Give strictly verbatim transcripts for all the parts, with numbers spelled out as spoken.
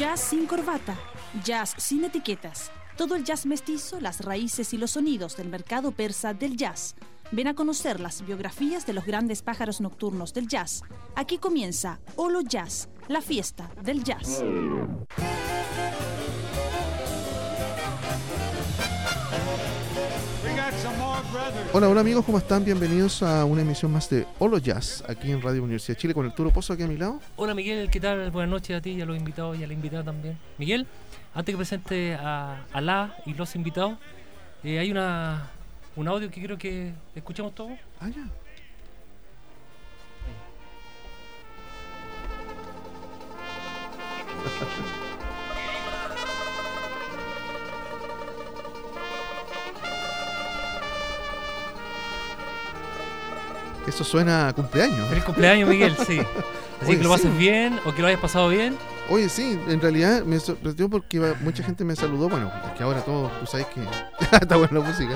Jazz sin corbata, jazz sin etiquetas. Todo el jazz mestizo, las raíces y los sonidos del mercado persa del jazz. Ven a conocer las biografías de los grandes pájaros nocturnos del jazz. Aquí comienza Olo Jazz, la fiesta del jazz. Hola, hola amigos, ¿cómo están? Bienvenidos a una emisión más de Olo Jazz, aquí en Radio Universidad de Chile, con Arturo Pozo aquí a mi lado. Hola Miguel, ¿qué tal? Buenas noches a ti y a los invitados y a la invitada también. Miguel, antes que presente a, a la y los invitados, eh, hay una un audio que quiero que escuchemos todos. Ah, ya. Eso suena a cumpleaños. Feliz cumpleaños, Miguel, sí. Así Oye, que lo pases sí. bien o que lo hayas pasado bien. Oye, sí, en realidad me sorprendió porque va- mucha gente me saludó. Bueno, es que ahora todos, tú sabes que está buena la música.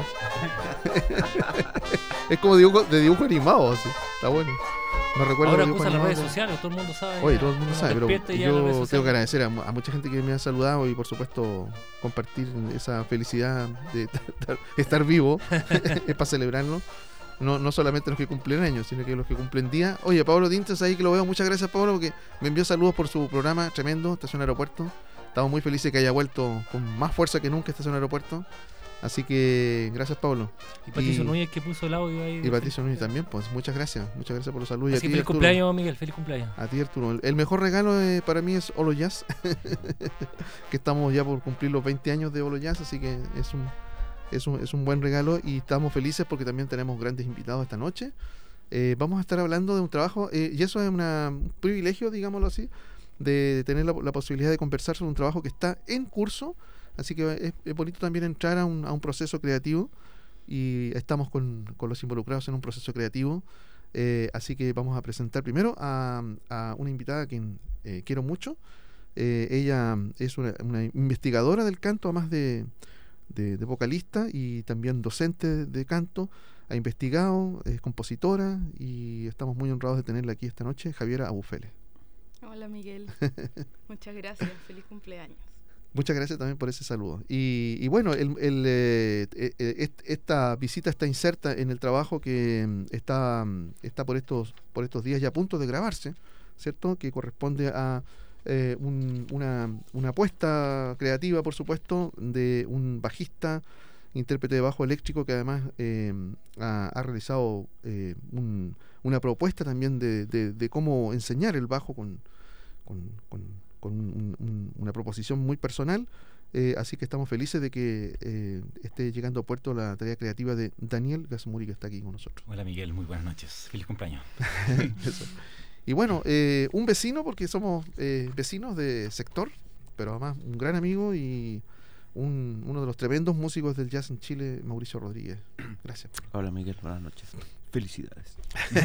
Es como dibujo, de dibujo animado, así. Está bueno. Me recuerda Ahora a los usan las dibujos redes animados. sociales, todo el mundo sabe. Oye, ya. todo el mundo Uno sabe, pero despierta y ya las redes yo tengo que sociales. agradecer a, mu- a mucha gente que me ha saludado y por supuesto compartir esa felicidad de estar vivo es para celebrarlo. No, no solamente los que cumplen años, sino que los que cumplen día. Oye, Pablo Dintes ahí que lo veo, muchas gracias Pablo, porque me envió saludos por su programa tremendo, Estación Aeropuerto. Estamos muy felices que haya vuelto con más fuerza que nunca Estación Aeropuerto. Así que gracias Pablo. Y Patricio y- Núñez que puso el audio ahí. Y Patricio Núñez también, pues muchas gracias, muchas gracias por los saludos. Y a Así ti, feliz Arturo. cumpleaños, Miguel, feliz cumpleaños. A ti, Arturo. El- El mejor regalo eh, para mí es Olo Jazz, que estamos ya por cumplir los veinte años de Olo Jazz, así que es un, es un, es un buen regalo y estamos felices porque también tenemos grandes invitados esta noche. Eh, vamos a estar hablando de un trabajo, eh, y eso es una, un privilegio, digámoslo así, de tener la, la posibilidad de conversar sobre un trabajo que está en curso, así que es, es bonito también entrar a un, a un proceso creativo y estamos con, con los involucrados en un proceso creativo. Eh, así que vamos a presentar primero a, a una invitada a quien eh, quiero mucho. Eh, ella es una, una investigadora del canto, además de, de, de vocalista y también docente de canto. Ha investigado, es compositora y estamos muy honrados de tenerla aquí esta noche, Javiera Abufele. Hola Miguel, muchas gracias, feliz cumpleaños. Muchas gracias también por ese saludo. Y, y bueno, el, el, eh, eh, est- esta visita está inserta en el trabajo que mm, está, mm, está por estos por estos días ya a punto de grabarse, ¿cierto? Que corresponde a eh, un- una, una apuesta creativa, por supuesto, de un bajista, intérprete de bajo eléctrico que además eh, ha, ha realizado eh, un- una propuesta también de, de- de cómo enseñar el bajo con, con, con- con un- un- una proposición muy personal. Eh, así que estamos felices de que eh, esté llegando a puerto la tarea creativa de Daniel Gasmuri, que está aquí con nosotros. Hola Miguel, muy buenas noches. Feliz cumpleaños. Eso. Y bueno, eh, un vecino, porque somos eh, vecinos de sector, pero además un gran amigo y un- uno de los tremendos músicos del jazz en Chile, Mauricio Rodríguez. Gracias. Hola Miguel, buenas noches. Felicidades.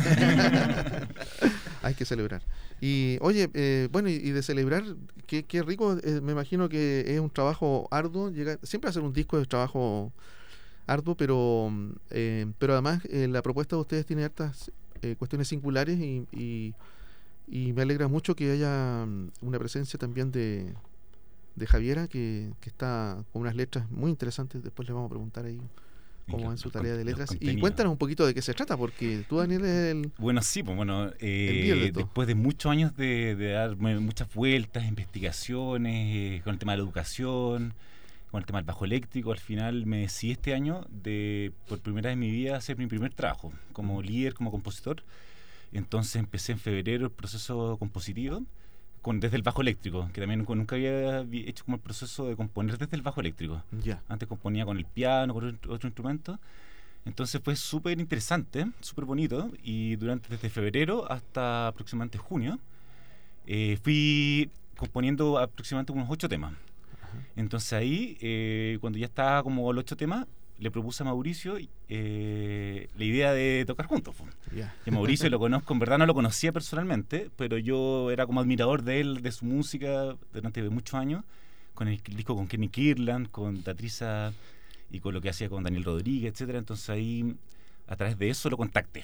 Hay que celebrar. Y oye, eh, bueno, y, y de celebrar, qué, qué rico, eh, me imagino que es un trabajo arduo. Llegar, siempre hacer un disco es trabajo arduo, pero, mm, eh, pero además eh, la propuesta de ustedes tiene hartas eh, cuestiones singulares y, y, y me alegra mucho que haya mm, una presencia también de, de Javiera, que, que está con unas letras muy interesantes. Después le vamos a preguntar ahí cómo va en su tarea de letras. Y cuéntanos un poquito de qué se trata, porque tú, Daniel, es el... Bueno, sí, pues bueno, eh, El líder de todo. después de muchos años de, de dar mu- muchas vueltas, investigaciones, eh, con el tema de la educación, con el tema del bajo eléctrico, al final me decidí este año de, por primera vez en mi vida, hacer mi primer trabajo como líder, como compositor. Entonces empecé en febrero el proceso compositivo, con, desde el bajo eléctrico, que también nunca había vi- hecho como el proceso de componer desde el bajo eléctrico. Ya. Antes componía con el piano, con otro, otro instrumento. Entonces fue súper interesante, súper bonito. Y durante desde febrero hasta aproximadamente junio, eh, fui componiendo aproximadamente unos ocho temas. Entonces ahí, eh, cuando ya estaba como los ocho temas, le propuse a Mauricio eh, la idea de tocar juntos. po. Ya. Que Mauricio lo conozco, en verdad no lo conocía personalmente, pero yo era como admirador de él, de su música durante muchos años, con el disco con Kenny Kirtland, con Tatrisa y con lo que hacía con Daniel Rodríguez, etcétera. Entonces ahí, a través de eso lo contacté.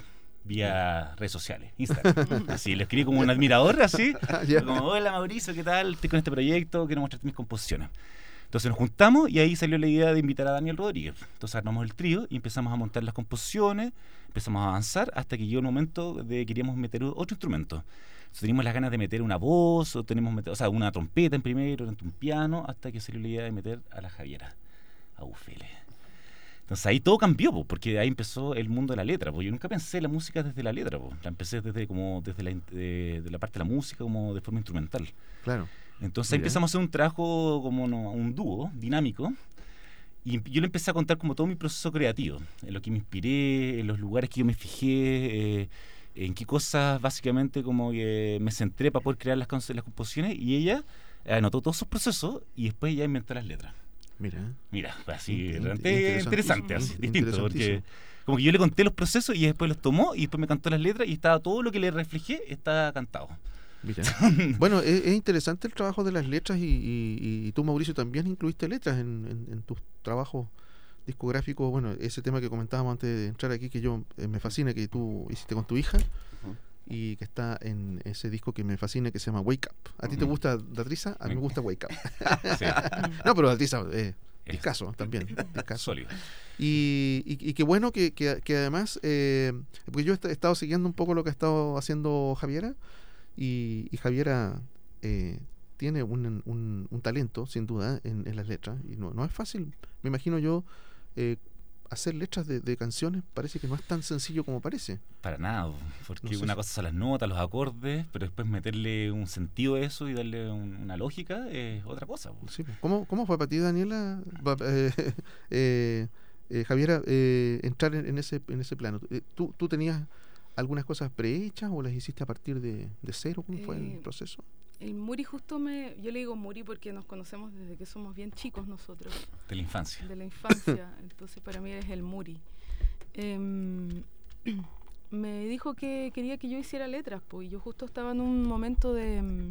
vía redes sociales, Instagram. Así, lo escribí como un admirador, así. Ya. Como, hola Mauricio, ¿qué tal? Estoy con este proyecto, quiero mostrarte mis composiciones. Entonces nos juntamos y ahí salió la idea de invitar a Daniel Rodríguez. Entonces armamos el trío y empezamos a montar las composiciones, empezamos a avanzar hasta que llegó el momento de que queríamos meter otro instrumento. Entonces, teníamos las ganas de meter una voz, o tenemos meter, o sea, una trompeta en primero, un piano, hasta que salió la idea de meter a la Javiera, a Ufele. Entonces ahí todo cambió, po, porque ahí empezó el mundo de la letra. Po. Yo nunca pensé la música desde la letra, po. La empecé desde como desde la, de, de la parte de la música, como de forma instrumental. Claro. Entonces ahí empezamos a hacer un trabajo como no, un dúo dinámico. Y yo le empecé a contar como todo mi proceso creativo, en lo que me inspiré, en los lugares que yo me fijé, eh, en qué cosas básicamente como que me centré para poder crear las, las composiciones, y ella anotó todos esos procesos y después ella inventó las letras. Mira. Mira, así, Int- realmente interesante, así, distinto, porque Interesantísimo. como que yo le conté los procesos y después los tomó y después me cantó las letras y estaba todo lo que le reflejé, estaba cantado. Mira. Bueno, es, es interesante el trabajo de las letras y, y, y tú, Mauricio, también incluiste letras en, en, en tus trabajos discográficos. Bueno, ese tema que comentábamos antes de entrar aquí, que yo eh, me fascina, que tú hiciste con tu hija y que está en ese disco que me fascina, que se llama Wake Up. ¿A ti te Ujú. gusta Datriza? A mí me gusta Wake Up. Sí, No, pero Datriza eh, Es- discazo también. Discazo. sólido. Y, y, y qué bueno que, que, que además, eh, porque yo he esta- he estado siguiendo un poco lo que ha estado haciendo Javiera, y, y Javiera eh, tiene un, un, un talento, sin duda, en, en las letras, y no, no es fácil, me imagino yo, eh, hacer letras de, de canciones, parece que no es tan sencillo como parece. Para nada, porque No sé una si- cosa son las notas, los acordes, pero después meterle un sentido a eso y darle un- una lógica es otra cosa. Po. Sí, pues. ¿Cómo, ¿Cómo fue para ti, Daniela, pa- eh, eh, eh, Javiera, eh, entrar en, en ese en ese plano? Eh, ¿Tú, tú tenías algunas cosas prehechas o las hiciste a partir de, de cero? ¿Cómo fue el Eh, proceso? El Muri justo me... Yo le digo Muri porque nos conocemos desde que somos bien chicos nosotros, De la infancia. de la infancia. Entonces para mí eres el Muri. Em, me dijo que quería que yo hiciera letras, pues, y yo justo estaba en un momento de... em,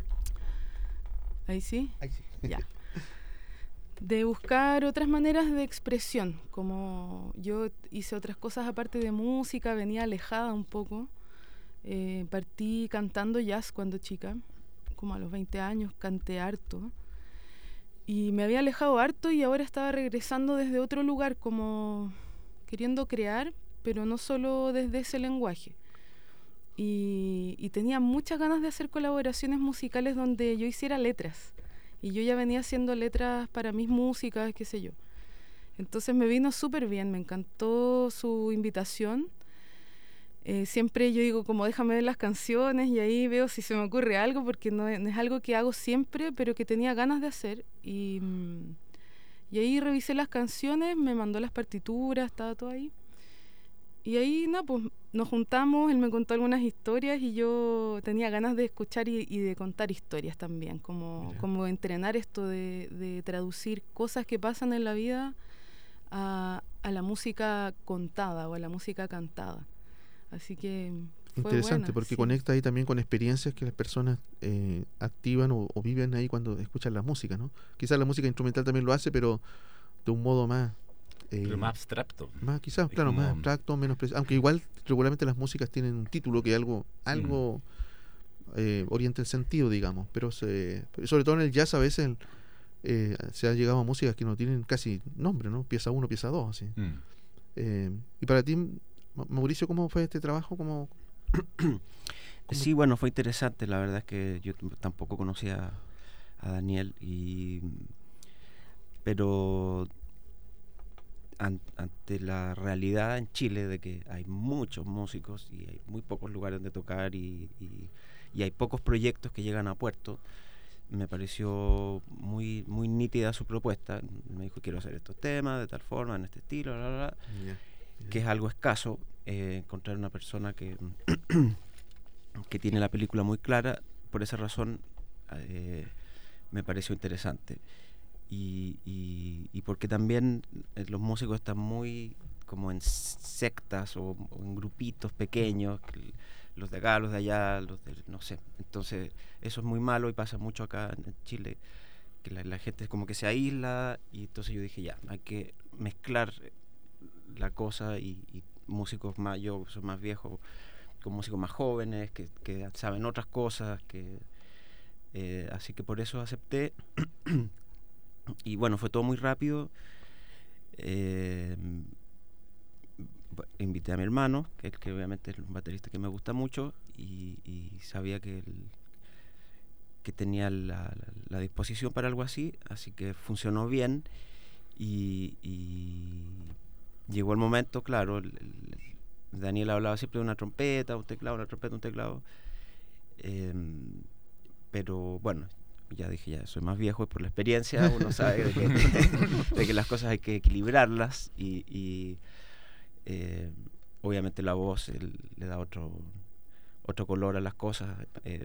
Ahí sí. Ahí sí. Ya. De buscar otras maneras de expresión, como yo hice otras cosas aparte de música, venía alejada un poco. Eh, partí cantando jazz cuando chica, como a los veinte años, canté harto. Y me había alejado harto y ahora estaba regresando desde otro lugar, como queriendo crear, pero no solo desde ese lenguaje. Y, y tenía muchas ganas de hacer colaboraciones musicales donde yo hiciera letras. Y yo ya venía haciendo letras para mis músicas, qué sé yo. Entonces me vino súper bien, me encantó su invitación. Eh, siempre yo digo como déjame ver las canciones y ahí veo si se me ocurre algo, porque no es, no es algo que hago siempre, pero que tenía ganas de hacer. Y, mm, y ahí revisé las canciones, me mandó las partituras, estaba todo ahí. Y ahí, no, pues nos juntamos, él me contó algunas historias y yo tenía ganas de escuchar y, y de contar historias también, como, Mira. como entrenar esto de, de traducir cosas que pasan en la vida a, a la música contada o a la música cantada. Así que fue Interesante, buena, porque sí. conecta ahí también con experiencias que las personas eh, activan o, o viven ahí cuando escuchan la música, ¿no? Quizás la música instrumental también lo hace, pero de un modo más... eh, Pero más abstracto. más quizás, es claro, más como- abstracto, menos preciso. Aunque igual regularmente las músicas tienen un título que algo algo eh, orienta el sentido, digamos. Pero se, sobre todo en el jazz a veces el, eh, se ha llegado a músicas que no tienen casi nombre, ¿no? Pieza uno, pieza dos, así. Mm. Eh, y para ti, Ma- Mauricio, ¿cómo fue este trabajo? ¿Cómo, cómo- Sí, bueno, fue interesante. La verdad es que yo t- tampoco conocía a Daniel, y pero an- ante la realidad en Chile de que hay muchos músicos y hay muy pocos lugares donde tocar, y, y, y hay pocos proyectos que llegan a puerto, me pareció muy muy nítida su propuesta. Me dijo, quiero hacer estos temas de tal forma, en este estilo, bla, bla, bla, que es algo escaso, eh, encontrar una persona que, que tiene la película muy clara. Por esa razón eh, me pareció interesante. Y, y, y porque también eh, los músicos están muy como en sectas o, o en grupitos pequeños, que los de acá, los de allá, los de no sé. Entonces eso es muy malo y pasa mucho acá en Chile, que la, la gente como que se aísla, y entonces yo dije, ya, hay que mezclar la cosa y, y músicos más, yo soy más viejo, con músicos más jóvenes, que, que saben otras cosas, que eh, así que por eso acepté. Y bueno, fue todo muy rápido. Eh, invité a mi hermano, que, que obviamente es un baterista que me gusta mucho, y, y sabía que, el, que tenía la, la, la disposición para algo así, así que funcionó bien. Y, y llegó el momento, claro, el, el, Daniel hablaba siempre de una trompeta, un teclado, una trompeta, un teclado, eh, pero bueno, ya dije, ya soy más viejo y por la experiencia uno sabe de que, de que las cosas hay que equilibrarlas, y, y eh, obviamente la voz el, le da otro otro color a las cosas, eh,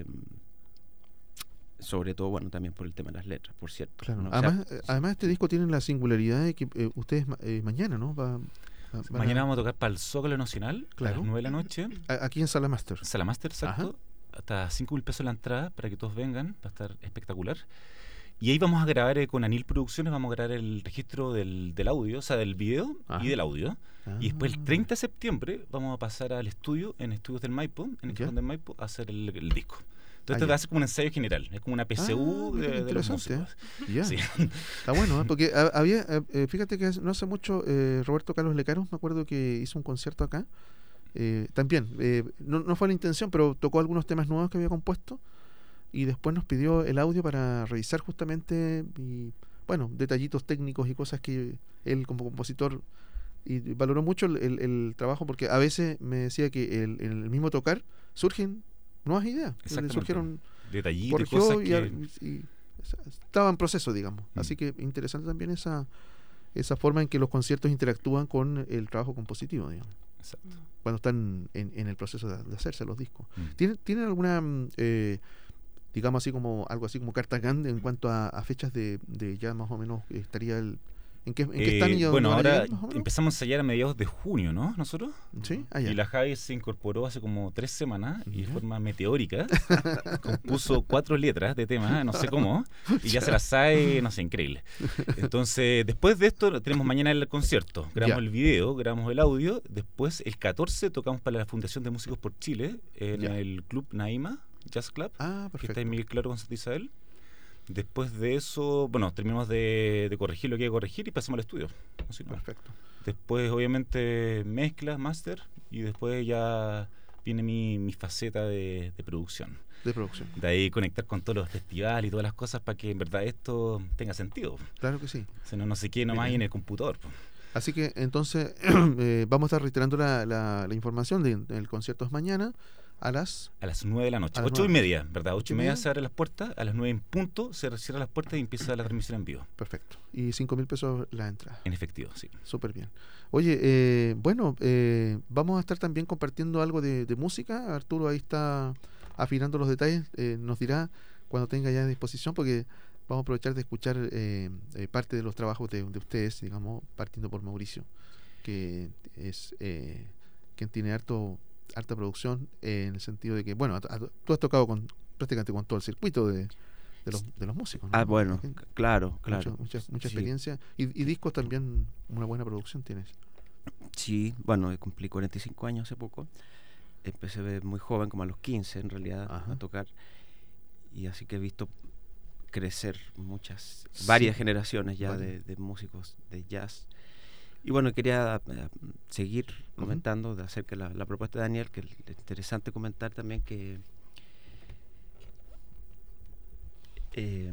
sobre todo, bueno, también por el tema de las letras, por cierto. Claro. ¿no? Además, O sea, además este disco tiene la singularidad de que eh, ustedes ma- eh, mañana, ¿no? Va, va- van Mañana a- vamos a tocar para el Zócalo Nacional Claro. a las nueve de la noche. a- aquí en Sala Master. Sala Master, exacto. Hasta cinco mil pesos la entrada para que todos vengan. Va a estar espectacular. Y ahí vamos a grabar eh, con Anil Producciones, vamos a grabar el registro del, del audio, o sea, del video Ajá. y del audio. Ah. Y después el treinta de septiembre vamos a pasar al estudio, en Estudios del Maipo, en el Ya. Cajón del Maipo, a hacer el, el disco. Ah, Entonces ya. va a ser como un ensayo general, es como una P C U Ah, mira, de, de los interesante, músicos. Ya. Sí. Está bueno, ¿eh? Porque ha- había, eh, eh, fíjate que hace- no hace mucho eh, Roberto Carlos Lecaros, me acuerdo que hizo un concierto acá. Eh, también, eh, no, no fue la intención, pero tocó algunos temas nuevos que había compuesto y después nos pidió el audio para revisar justamente y, bueno, detallitos técnicos y cosas que él como compositor y valoró mucho el, el- el trabajo, porque a veces me decía que el- en el mismo tocar surgen nuevas ideas, le Exactamente. surgieron Detallitos y corrigió cosas y, que... ar- y- y estaba en proceso, digamos. Mm. Así que interesante también esa esa forma en que los conciertos interactúan con el trabajo compositivo, digamos, Exacto. cuando están en, en el proceso de, de hacerse los discos. Mm. ¿Tienen, ¿tienen alguna, mm, eh, digamos así como algo así como carta grande en cuanto a, a fechas de, de ya más o menos estaría el... ¿En qué, en qué están y a Eh, dónde bueno, van a ahora llegar, más o menos? empezamos a ensayar a mediados de junio, ¿no? Nosotros. Sí, ah, ya. Y la Javi se incorporó hace como tres semanas y de Ya. forma meteórica compuso cuatro letras de temas, no sé cómo, y ya se las sabe, no sé, increíble. Entonces, después de esto, tenemos mañana el concierto. Grabamos Ya. el video, grabamos el audio. Después, el catorce, tocamos para la Fundación de Músicos por Chile en Ya. el Club Naima Jazz Club, Ah, que está perfecto. en Miguel Claro con Santa Isabel. Después de eso, bueno, terminamos de, de corregir lo que hay que corregir y pasamos al estudio. Así que, Perfecto. después, obviamente, mezcla, máster, y después ya viene mi, mi faceta de, de producción. De producción. De ahí conectar con todos los festivales y todas las cosas para que en verdad esto tenga sentido. Claro que sí. Si no, no sé qué nomás Bien. ahí en el computador. po. Así que entonces eh, vamos a estar reiterando la, la, la información del de, concierto es mañana a las... A las nueve de la noche. A las Ocho y nueve. media, ¿verdad? Ocho y media media? se abren las puertas. A las nueve en punto se cierran las puertas y empieza la transmisión en vivo. Perfecto. Y cinco mil pesos la entrada. En efectivo, sí. Súper bien. Oye, eh, bueno, eh, vamos a estar también compartiendo algo de, de música. Arturo ahí está afinando los detalles. Eh, nos dirá cuando tenga ya a disposición, porque vamos a aprovechar de escuchar eh, eh, parte de los trabajos de, de ustedes, digamos, partiendo por Mauricio, que es eh, quien tiene harto harta producción eh, en el sentido de que, bueno, a- a- tú has tocado con prácticamente con todo el circuito de, de, los, de los músicos, ¿no? Ah, bueno, Gente, claro, claro. Mucha, mucha, mucha Sí. experiencia. Y, y discos también, una buena producción tienes. Sí, bueno, cumplí cuarenta y cinco años hace poco. Empecé de muy joven, como a los quince en realidad, Ajá. a tocar. Y así que he visto crecer muchas, Sí. varias generaciones ya Varias. de, de músicos de jazz. Y bueno, quería eh, seguir Ujú. comentando de acerca de la, la propuesta de Daniel, que es interesante comentar también que eh,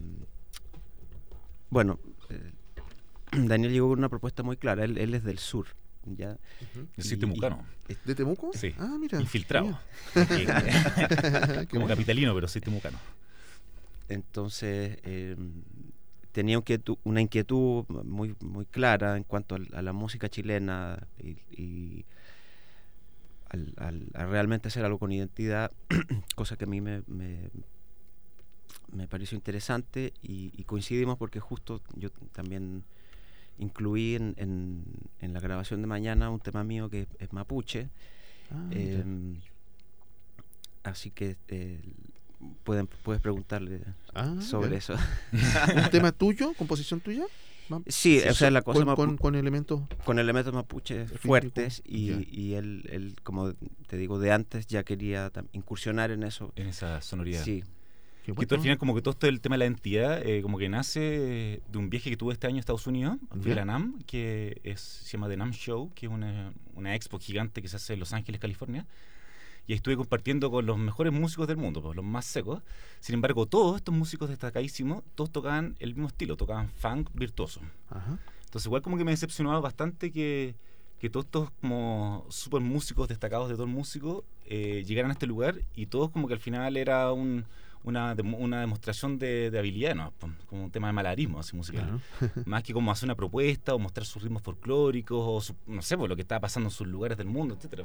bueno, eh, Daniel llegó con una propuesta muy clara. Él, él es del sur, ¿ya? Yo soy Y- temucano. ¿De Temuco? Sí. Ah, mira. Infiltrado. Qué Como bueno. capitalino, pero soy temucano. Entonces eh, tenía inquietud- una inquietud muy muy clara en cuanto al- a, la música chilena y, y al, al- a realmente hacer algo con identidad, cosa que a mí me, me, me pareció interesante y, y coincidimos porque justo yo también incluí en, en, en la grabación de mañana un tema mío que es, es mapuche. Ah, mira. Em, así que eh, pueden, puedes preguntarle Ah, sobre ya. eso. ¿Un tema tuyo? ¿Composición tuya? Ma- Sí, o sea, la cosa con, mapu- con, con elementos. con elementos mapuches Rítmico, fuertes y, ya. y él, él, como te digo, de antes ya quería tam- incursionar en eso. En esa sonoridad. Sí, Qué Que tú al bueno. final como que todo esto del tema de la identidad eh, como que nace de un viaje que tuve este año a Estados Unidos, fui Ya. a la NAMM, que es, se llama The NAMM Show, que es una, una expo gigante que se hace en Los Ángeles, California, y ahí estuve compartiendo con los mejores músicos del mundo, pues, los más secos. Sin embargo, todos estos músicos destacadísimos, todos tocaban el mismo estilo, tocaban funk virtuoso. Ajá. Entonces igual como que me decepcionaba bastante que, que todos estos como super músicos destacados de todo el músico eh, llegaran a este lugar y todos como que al final era un, una, demo- una demostración de, de habilidad, ¿no? Como un tema de malabarismo así musical. Claro. Más que como hacer una propuesta o mostrar sus ritmos folclóricos o su- no sé, pues, lo que estaba pasando en sus lugares del mundo, etcétera.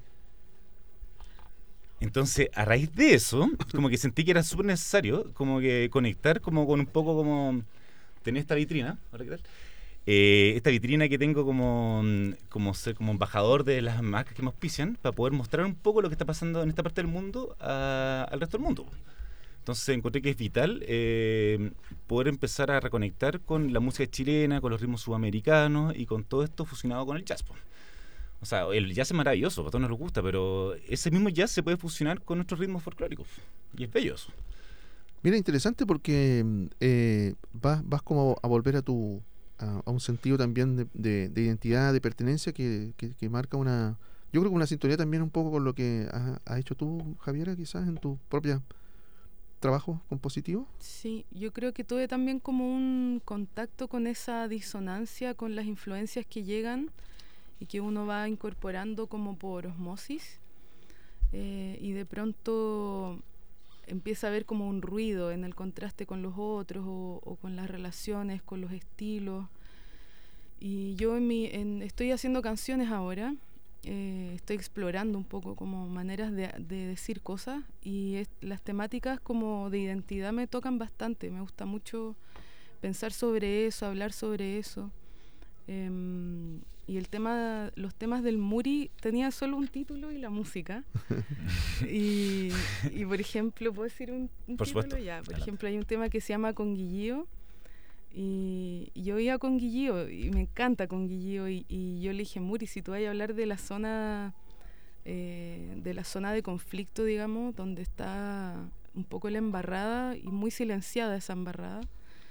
Entonces, a raíz de eso, como que sentí que era súper necesario como que conectar como con un poco como tener esta vitrina, ¿ahora qué tal? Eh, esta vitrina que tengo como, como ser como embajador de las marcas que me auspician para poder mostrar un poco lo que está pasando en esta parte del mundo a- al resto del mundo. Entonces encontré que es vital eh, poder empezar a reconectar con la música chilena, con los ritmos sudamericanos y con todo esto fusionado con el jazz, po. O sea, el jazz es maravilloso, a todos nos gusta, pero ese mismo jazz se puede fusionar con nuestros ritmos folclóricos y es bello eso. Mira, interesante porque eh, vas, vas como a volver a tu a, a un sentido también de, de- de identidad, de pertenencia que, que- que marca una, yo creo que una sintonía también un poco con lo que has, has hecho tú, Javiera, quizás en tu propio trabajo compositivo. Sí, yo creo que tuve también como un contacto con esa disonancia, con las influencias que llegan y que uno va incorporando como por osmosis, eh, y de pronto empieza a haber como un ruido en el contraste con los otros o, o con las relaciones, con los estilos. Y yo en mi, en- estoy haciendo canciones ahora, eh, estoy explorando un poco como maneras de, de decir cosas y es- las temáticas como de identidad me tocan bastante, me gusta mucho pensar sobre eso, hablar sobre eso. Em, y el tema, los temas del Muri tenía solo un título y la música. y, y por ejemplo, ¿puedo decir un, un Por título? supuesto, Ya, por adelante. ejemplo, hay un tema que se llama Conguillío. Y yo iba con Guillío y me encanta con Guillío y, y yo le dije, Muri, si tú vas a hablar de la zona eh, de la zona de conflicto, digamos, donde está un poco la embarrada y muy silenciada esa embarrada,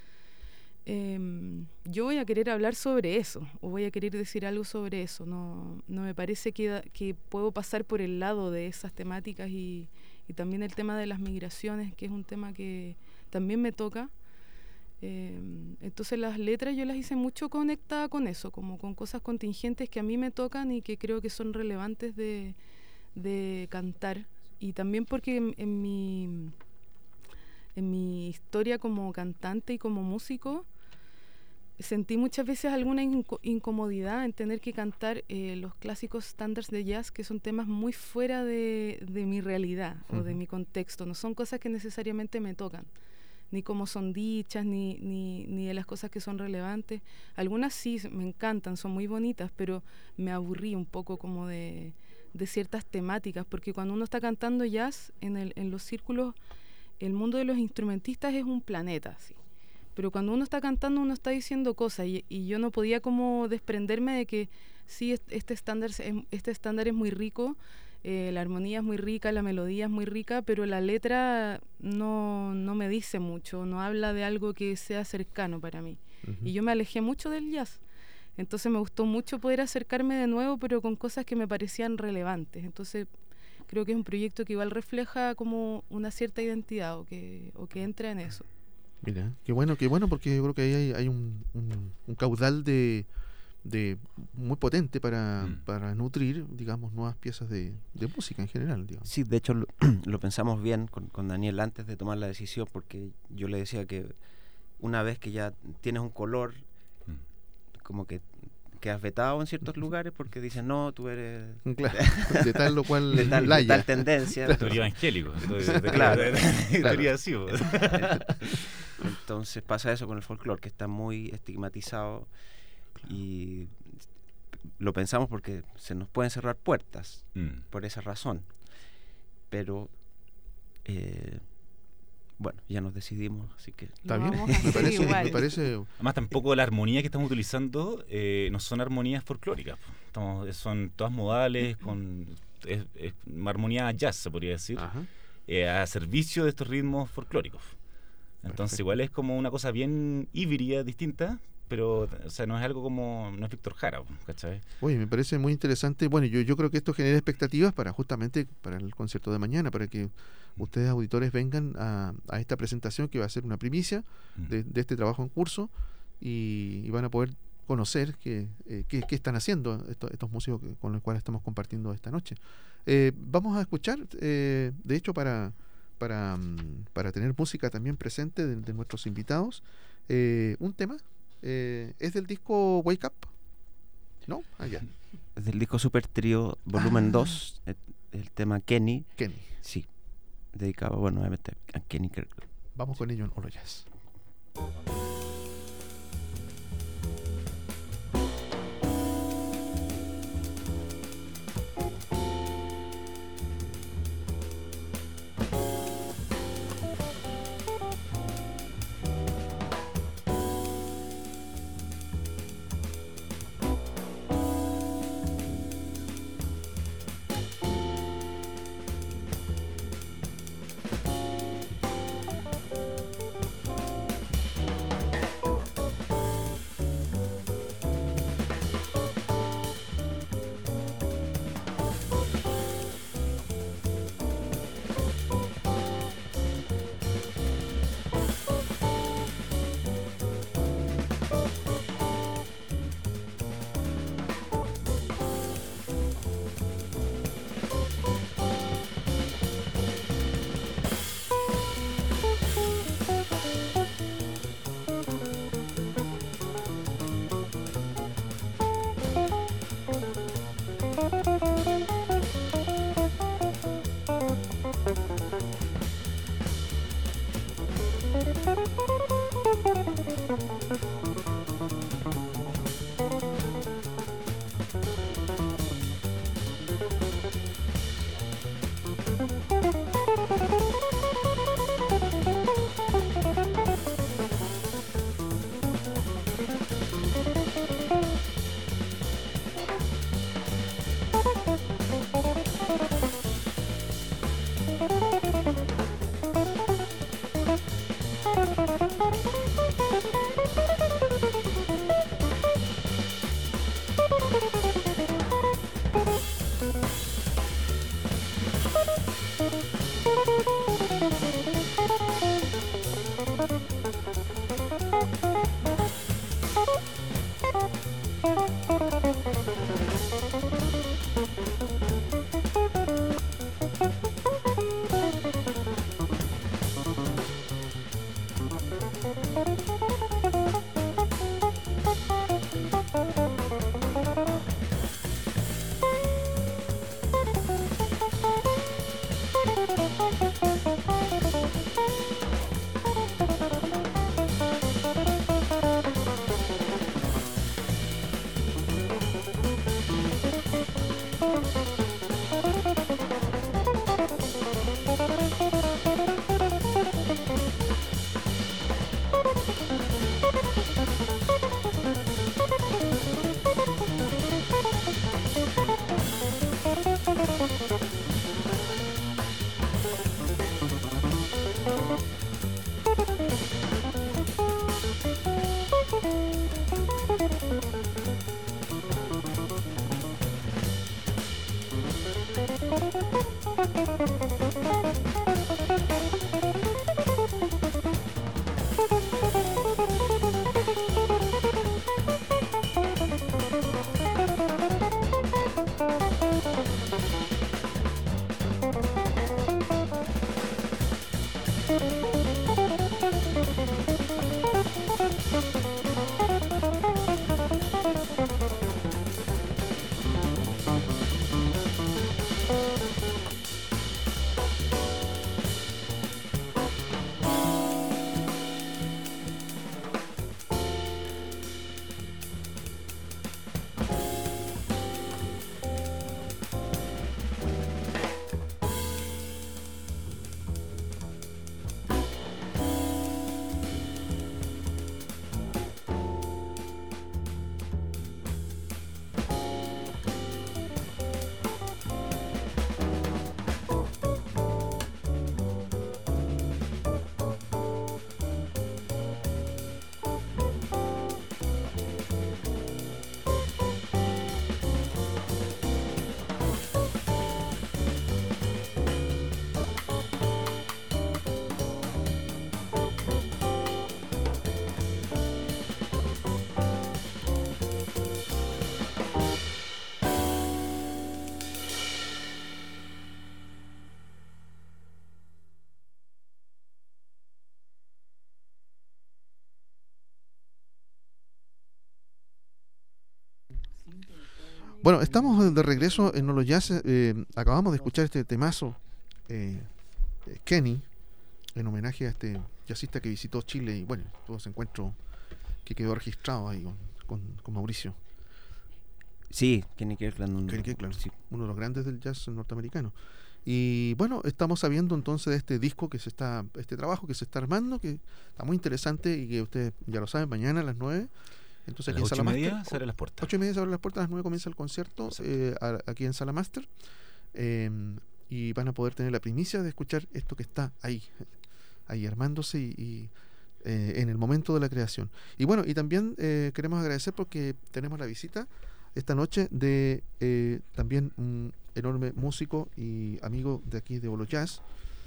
em, yo voy a querer hablar sobre eso o voy a querer decir algo sobre eso. No, no me parece que, da- que puedo pasar por el lado de esas temáticas y, y también el tema de las migraciones, que es un tema que también me toca. Eh, entonces las letras yo las hice mucho conectada con eso, como con cosas contingentes que a mí me tocan y que creo que son relevantes de, de cantar. Y también porque en, en mi, en mi historia como cantante y como músico, sentí muchas veces alguna inco- incomodidad en tener que cantar eh, los clásicos estándares de jazz, que son temas muy fuera de, de mi realidad o de Ujú. mi contexto, no son cosas que necesariamente me tocan, ni cómo son dichas, ni, ni, ni de las cosas que son relevantes. Algunas sí me encantan, son muy bonitas, pero me aburrí un poco como de, de ciertas temáticas, porque cuando uno está cantando jazz en, el, en los círculos, el mundo de los instrumentistas es un planeta, así. Pero cuando uno está cantando, uno está diciendo cosas, y, y yo no podía como desprenderme de que sí, est- este estándar es, este estándar es muy rico, eh, la armonía es muy rica, la melodía es muy rica, pero la letra no, no me dice mucho, no habla de algo que sea cercano para mí. Ujú. Y yo me alejé mucho del jazz. Entonces me gustó mucho poder acercarme de nuevo, pero con cosas que me parecían relevantes. Entonces creo que es un proyecto que igual refleja como una cierta identidad o que, o que entra en eso. Mira, qué bueno, qué bueno, porque yo creo que ahí hay, hay un, un- un caudal de, de muy potente para, Mm. para nutrir, digamos, nuevas piezas de, de música en general, digamos. sí, de hecho lo, lo pensamos bien con, con Daniel antes de tomar la decisión, porque yo le decía que una vez que ya tienes un color, Mm. como que quedas vetado en ciertos lugares porque dicen, no, tú eres Claro, de tal lo cual de tal, de laya. tal tendencia. Teoría evangélico. Entonces, Claro. Teoría así, po. Entonces pasa eso con el folclore, que está muy estigmatizado y lo pensamos porque se nos pueden cerrar puertas Mm. por esa razón. Pero eh, bueno, ya nos decidimos, así que... Está Lo bien, vamos a me hacer parece, igual. me parece Además, tampoco la armonía que estamos utilizando eh, no son armonías folclóricas. po. Estamos, son todas modales, con es, es una armonía jazz, se podría decir, ajá. eh, a servicio de estos ritmos folclóricos. Entonces, Perfecto. igual es como una cosa bien híbrida, distinta, pero o sea, no es algo como, no es Víctor Jara, ¿cachai? Oye, me parece muy interesante. Bueno, yo, yo creo que esto genera expectativas para justamente para el concierto de mañana, para que ustedes auditores vengan a, a esta presentación que va a ser una primicia de, de este trabajo en curso y, y van a poder conocer qué eh, qué- qué están haciendo estos, estos músicos que- con los cuales estamos compartiendo esta noche. Eh, vamos a escuchar, eh, de hecho, para, para, mm, para tener música también presente de, de nuestros invitados, eh, un tema. Eh, es del disco Wake Up, ¿no? Ah, ya. Es del disco Super Trío volumen Ah. dos, el, el tema Kenny, Kenny. sí, dedicado, bueno, obviamente a Kenny Kirkland. Vamos con ello en Olo Jazz. Bueno, estamos de regreso en Olo Jazz. Eh, acabamos de escuchar este temazo, eh, Kenny, en homenaje a este jazzista que visitó Chile y bueno, todo ese encuentro que quedó registrado ahí con, con, con Mauricio. Sí, Kenny Kirkland, Kenny Kirkland, sí. Uno de los grandes del jazz norteamericano. Y bueno, estamos sabiendo entonces de este disco que se está, este trabajo que se está armando, que está muy interesante y que ustedes ya lo saben, mañana a las nueve. Entonces a aquí las en ocho y Salamaster, media se abren las puertas. Ocho y media se abren las puertas, a las nueve comienza el concierto eh, a, aquí en Salamaster. Eh, y van a poder tener la primicia de escuchar esto que está ahí, ahí armándose y, y eh, en el momento de la creación. Y bueno, y también eh, queremos agradecer porque tenemos la visita esta noche de eh, también un enorme músico y amigo de aquí de Olo Jazz,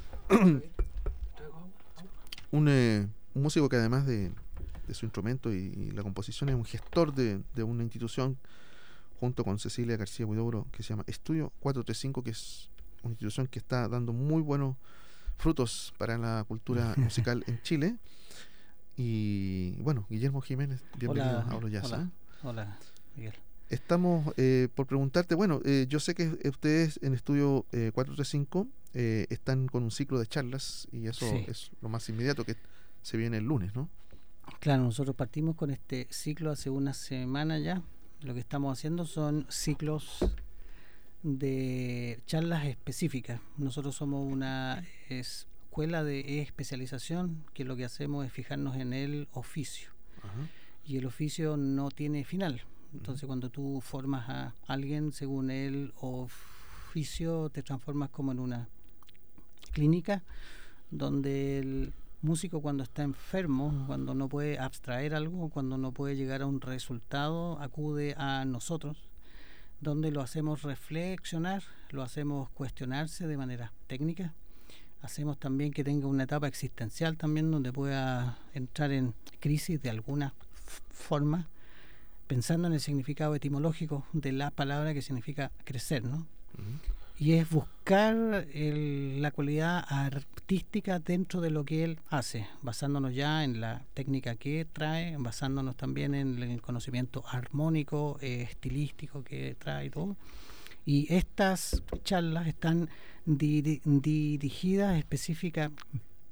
un, eh, un músico que además de, de su instrumento y, y la composición es un gestor de, de una institución junto con Cecilia García Huidobro que se llama Estudio cuatrocientos treinta y cinco, que es una institución que está dando muy buenos frutos para la cultura musical en Chile. Y bueno, Guillermo Jiménez, bienvenido Hola, a Olo Jazz. hola, ¿eh? hola, Miguel. Estamos eh, por preguntarte, bueno, eh, yo sé que ustedes en Estudio eh, cuatrocientos treinta y cinco eh, están con un ciclo de charlas y eso Sí. es lo más inmediato que se viene el lunes, ¿no? Claro, nosotros partimos con este ciclo hace una semana ya. Lo que estamos haciendo son ciclos de charlas específicas. Nosotros somos una escuela de especialización que lo que hacemos es fijarnos en el oficio. Ajá. Y el oficio no tiene final. Entonces, cuando tú formas a alguien según el oficio, te transformas como en una clínica donde el músico, cuando está enfermo, cuando no puede abstraer algo, cuando no puede llegar a un resultado, acude a nosotros, donde lo hacemos reflexionar, lo hacemos cuestionarse de manera técnica. Hacemos también que tenga una etapa existencial también, donde pueda entrar en crisis de alguna f- forma, pensando en el significado etimológico de la palabra que significa crecer, ¿no? Uh-huh. Y es buscar el, la cualidad artística dentro de lo que él hace, basándonos ya en la técnica que trae, basándonos también en el conocimiento armónico, eh, estilístico que trae y todo. Y estas charlas están diri- dirigidas específicamente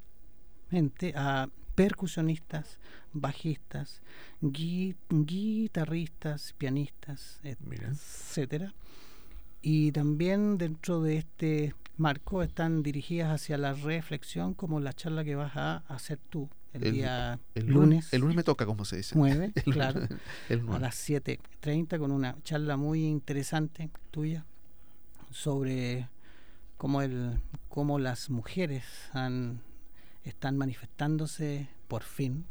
a percusionistas, bajistas, gui- guitarristas, pianistas, Mira. etcétera. Y también dentro de este marco están dirigidas hacia la reflexión, como la charla que vas a hacer tú el, El- día El lunes, el lunes me toca, como se dice. nueve, El- claro, el a nueve. las siete treinta, con una charla muy interesante tuya sobre cómo el cómo las mujeres han, están manifestándose por fin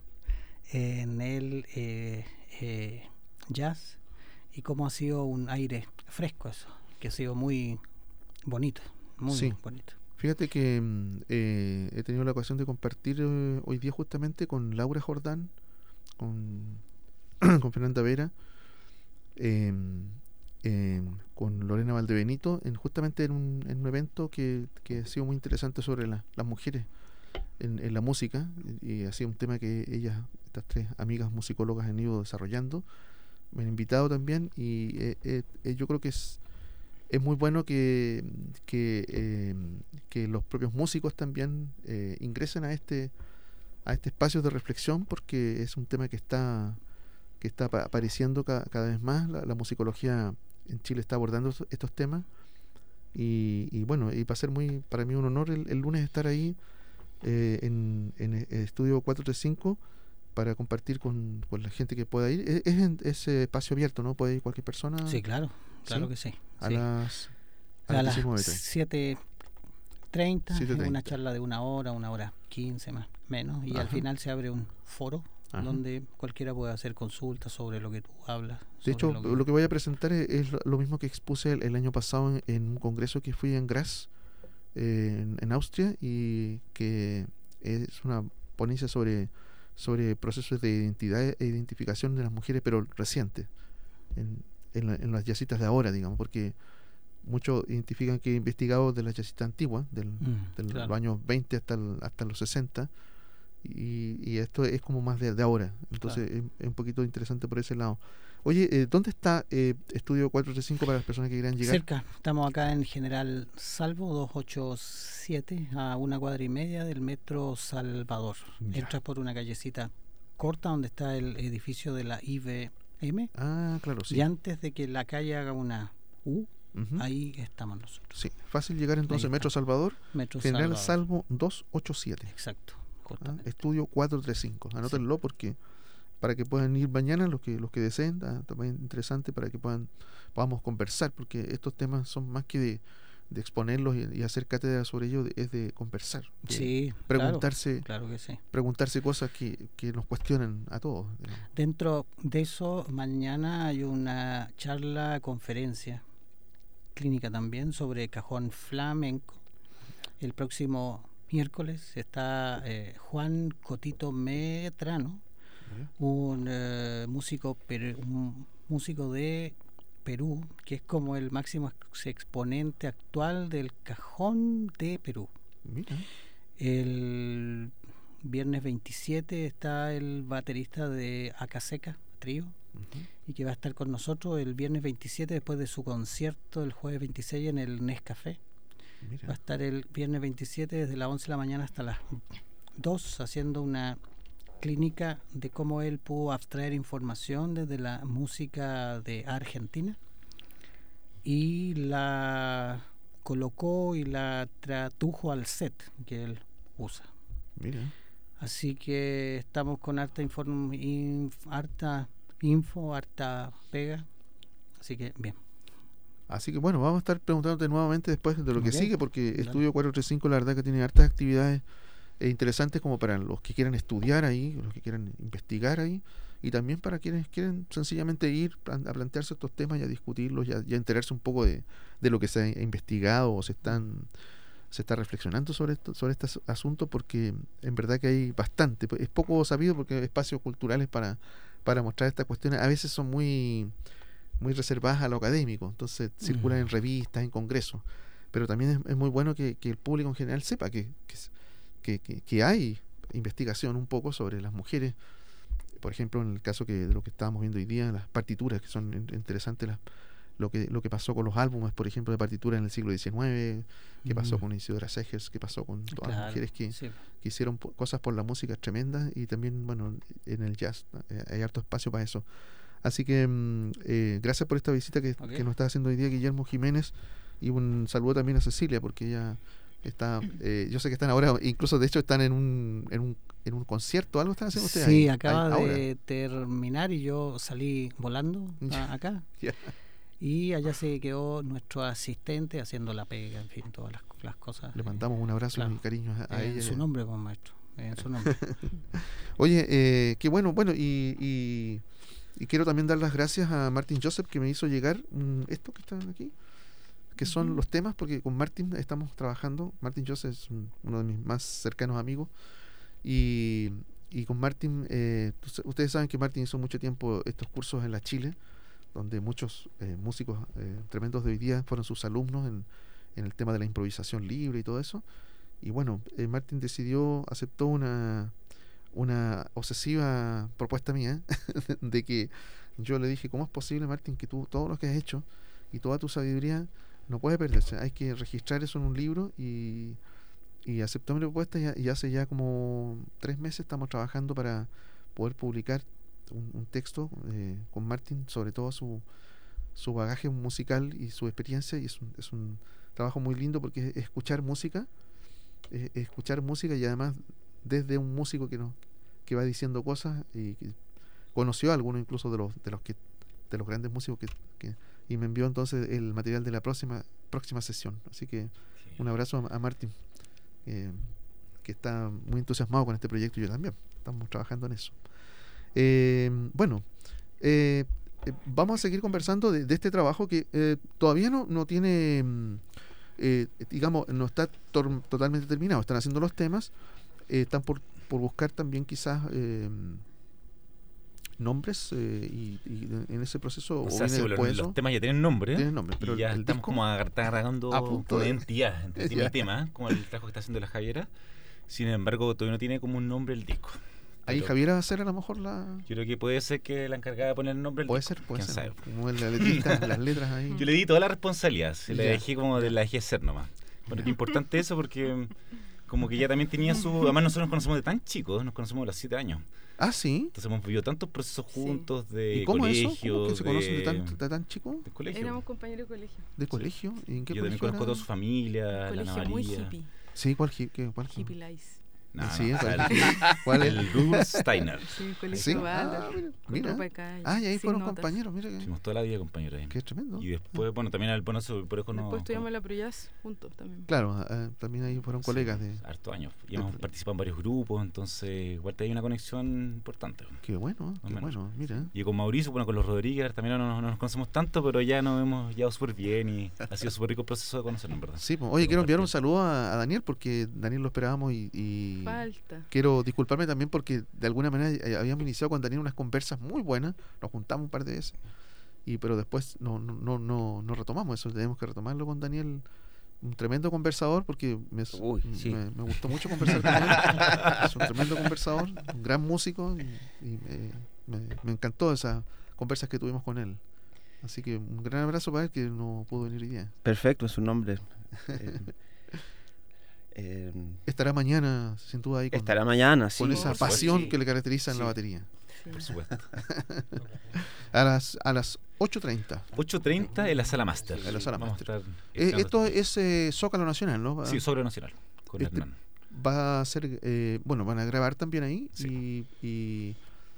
en el eh, eh, jazz, y cómo ha sido un aire fresco eso, que ha sido muy bonito, muy Sí. bonito. Fíjate que mm, eh, he tenido la ocasión de compartir eh, hoy día justamente con Laura Jordán, con, con Fernanda Vera, eh, eh, con Lorena Valdebenito, en, justamente en un, en un evento que, que ha sido muy interesante sobre la- las mujeres en, en la música, y, y ha sido un tema que ellas, estas tres amigas musicólogas, han ido desarrollando. Me han invitado también y eh, eh, eh, yo creo que es es muy bueno que que, eh, que los propios músicos también eh, ingresen a este a este espacio de reflexión, porque es un tema que está que está apa- apareciendo ca- cada vez más. La, la musicología en Chile está abordando estos- estos temas y, y bueno, y va a ser muy para mí un honor el, el lunes estar ahí eh, en, en el Estudio cuatrocientos treinta y cinco para compartir con, con la gente que pueda ir. Es, es, en- es, eh, espacio abierto, ¿no? Puede ir cualquier persona. Sí, claro, claro ¿Sí? que sí. A sí. las a A las las diecinueve treinta. siete treinta, siete treinta. una charla de una hora, una hora quince más menos, y al Ajá. final se abre un foro Ajá. donde cualquiera puede hacer consultas sobre lo que tú hablas. De sobre hecho, lo lo que- que, voy a presentar es, es lo- lo mismo que expuse el, el año pasado en, en un congreso que fui en Graz, eh, en, en Austria, y que es una ponencia sobre, sobre procesos de identidad e identificación de las mujeres, pero recientes, en, en, la- en las jazzistas de ahora, digamos, porque muchos identifican que he investigado de las jazzistas antiguas, del, Mm, de claro. los años veinte hasta, el- hasta los sesenta, y, y esto es como más de, de ahora, entonces es, es un poquito interesante por ese lado. Oye, eh, ¿dónde está eh, Estudio cuatrocientos treinta y cinco para las personas que quieran llegar? Cerca, estamos acá en General Salvo doscientos ochenta y siete, a una cuadra y media del Metro Salvador. Ya. Entras por una callecita corta donde está el edificio de la I B M. Ah, claro, sí. Y antes de que la calle haga una U, Ujú. ahí estamos nosotros. Sí, fácil llegar entonces. Ahí Metro está. Salvador, Metro General Salvador. Salvo doscientos ochenta y siete. Exacto, Ah, justamente. Estudio cuatrocientos treinta y cinco. Anótenlo porque para que puedan ir mañana los que los que deseen, ah, también interesante para que puedan podamos conversar, porque estos temas son más que de, de exponerlos y, y hacer cátedra sobre ello, de- es de conversar, de Sí, preguntarse claro, claro que sí. preguntarse cosas que, que nos cuestionan a todos, digamos. Dentro de eso, mañana hay una charla, conferencia clínica también sobre cajón flamenco. El próximo miércoles está eh, Juan Cotito Medrano, un eh, músico per- un músico de Perú, que es como el máximo ex- exponente actual del cajón de Perú. Mira, El viernes veintisiete está el baterista de Acaseca Trío, ujú, y que va a estar con nosotros el viernes veintisiete después de su concierto el jueves veintiséis en el Nescafé. Va a mira, estar el viernes veintisiete desde las once de la mañana hasta las dos haciendo una clínica de cómo él pudo abstraer información desde la música de Argentina y la colocó y la tradujo al set que él usa. mira. Así que estamos con harta, inform, inf, harta info, harta pega. Así que bien. Así que bueno, vamos a estar preguntándote nuevamente después de lo que Ok, sigue, porque dale. Estudio cuatrocientos treinta y cinco la verdad que tiene hartas actividades eh, interesantes como para los que quieran estudiar ahí, los que quieran investigar ahí, y también para quienes quieren sencillamente ir plan- a plantearse estos temas y a discutirlos y a, y a enterarse un poco de, de lo que se ha investigado o se están se está reflexionando sobre esto, sobre este as- asunto, porque en verdad que hay bastante. Es poco sabido porque espacios culturales para, para mostrar estas cuestiones a veces son muy muy reservadas a lo académico, entonces circulan Mm. en revistas, en congresos, pero también es, es muy bueno que, que el público en general sepa que, que, s- que, que- que hay investigación un poco sobre las mujeres, por ejemplo en el caso que de lo que estábamos viendo hoy día, las partituras, que son in- interesantes, las, lo que lo que pasó con los álbumes, por ejemplo, de partitura en el siglo diecinueve, qué pasó Mm. con Isidora Segers, qué pasó con todas las Claro, mujeres que, sí. que hicieron po- cosas por la música tremendas, y también, bueno, en el jazz eh, hay harto espacio para eso. Así que mm, eh, gracias por esta visita que, Ok. que nos está haciendo hoy día Guillermo Jiménez, y un saludo también a Cecilia, porque ella está, eh, yo sé que están ahora, incluso de hecho están en un, en un, en un concierto, algo están haciendo ustedes Sí, ahí, acaba ahí, ahora. de terminar y yo salí volando Ya. a- acá. Ya. Y allá se quedó nuestro asistente haciendo la pega, en fin, todas las, las cosas. Le eh, mandamos un abrazo claro. y cariño a, a en ella. su nombre, pues, maestro. En su nombre. Oye, eh, qué bueno, bueno, y, y, y quiero también dar las gracias a Martin Joseph, que me hizo llegar mm, esto que están aquí, que son Ujú. los temas, porque con Martin estamos trabajando. Martin Joseph es un- uno de mis más cercanos amigos, y, y con Martin, eh, tú sa- ustedes saben que Martin hizo mucho tiempo estos cursos en la Chile, donde muchos eh, músicos eh, tremendos de hoy día fueron sus alumnos en, en el tema de la improvisación libre y todo eso. Y bueno, eh, Martin decidió, aceptó una, una obsesiva propuesta mía de que yo le dije, ¿cómo es posible, Martin, que tú todo lo que has hecho y toda tu sabiduría no puede perderse? Hay que registrar eso en un libro, y, y aceptó mi propuesta, y, y hace ya como tres meses estamos trabajando para poder publicar un, un texto eh, con Martin sobre todo su, su bagaje musical y su experiencia, y es un, es un trabajo muy lindo porque es escuchar música, eh, escuchar música y además desde un músico que nos que va diciendo cosas, y que conoció a algunos incluso de los de los que de los grandes músicos que, que y me envió entonces el material de la próxima próxima sesión. Así que un abrazo a, a Martín, eh, que está muy entusiasmado con este proyecto, y yo también. Estamos trabajando en eso. Eh, bueno, eh, eh, vamos a seguir conversando de, de este trabajo que eh, todavía no, no tiene, mm, eh, digamos, no está tor- totalmente terminado. Están haciendo los temas, eh, están por, por buscar también quizás eh, nombres, eh, y, y en ese proceso, O o sea, viene sí, después los, eso. los temas ya tienen nombre, Tienen nombre, pero y ya el- el estamos disco como agar- agarrando a punto una de- identidad entre tema Ya. y tema, como el trabajo que está haciendo la Javiera. Sin embargo, todavía no tiene como un nombre el disco. Ahí Pero Javiera va a ser a lo mejor la... Yo creo que puede ser que la encargada de poner el nombre. del Puede disco, ser, puede quién ser. sabe. Como el- la letrita, las letras ahí. Yo le di toda la responsabilidad, se la Ya. dejé como de la dejé ser nomás. Bueno, qué importante eso porque como que ella también tenía su... Además nosotros nos conocemos de tan chicos, nos conocemos de los siete años. Ah, sí. Entonces hemos vivido tantos procesos Sí. juntos de ¿Y cómo es colegio, eso? ¿Cómo que se conocen de de, tan, de tan chico? de colegio. Éramos compañeros de colegio. ¿De colegio? ¿Y en qué Yo también colegio conozco a toda su era? familia, la Ana Colegio muy María. hippie. Sí, ¿cuál? hi- qué- cuál? Hippie Lice. No, Sí, no, ¿cuál? o sea, el, ¿Cuál es? el Rudolf Steiner. Sí, un colegio Sí. Waldorf, Ah, mira, con mira. ropa de calle, Ah, y ahí sin fueron notas. compañeros, mira que, Estuvimos toda la vida compañeros ahí. qué tremendo. Y después, bueno, también al bueno, eso, por eso no... Después estudiamos la Proyaz juntos también. Claro, ah, también ahí fueron Sí, colegas de... hartos años. Y hemos de- participado en varios grupos, entonces igual te hay una conexión importante. Qué bueno, Más o qué menos. bueno, mira. Y con Mauricio, bueno, con los Rodríguez también no, no nos conocemos tanto, pero ya nos hemos llevado súper bien y ha sido súper rico el proceso de conocernos, en verdad. Sí, pues, oye, quiero enviar un compartir. saludo a, a Daniel porque Daniel lo esperábamos y, y Falta. quiero disculparme también porque de alguna manera eh, habíamos iniciado con Daniel unas conversas muy buenas, nos juntamos un par de veces, y pero después no, no, no, no, no retomamos eso, tenemos que retomarlo con Daniel, un tremendo conversador porque me, Uy, sí. me, me gustó mucho conversar con él, es un tremendo conversador, un gran músico y, y me, me, me encantó esas conversas que tuvimos con él. Así que un gran abrazo para él que no pudo venir hoy día. Perfecto, es su nombre. Eh, eh, Estará mañana, sin duda, ahí con, estará mañana, sí. con por esa supuesto, pasión sí. que le caracteriza en la Sí. batería. Sí. Por supuesto. A las, a las ocho treinta. ocho treinta en la Sala Master. En la Sala Vamos a Master. estar Eh, estrenando esto este- es eh, Zócalo Nacional, ¿no? Va, Sí, sobre Nacional, con Este- Hernán. va a ser, eh, bueno, van a grabar también ahí Sí. y, y,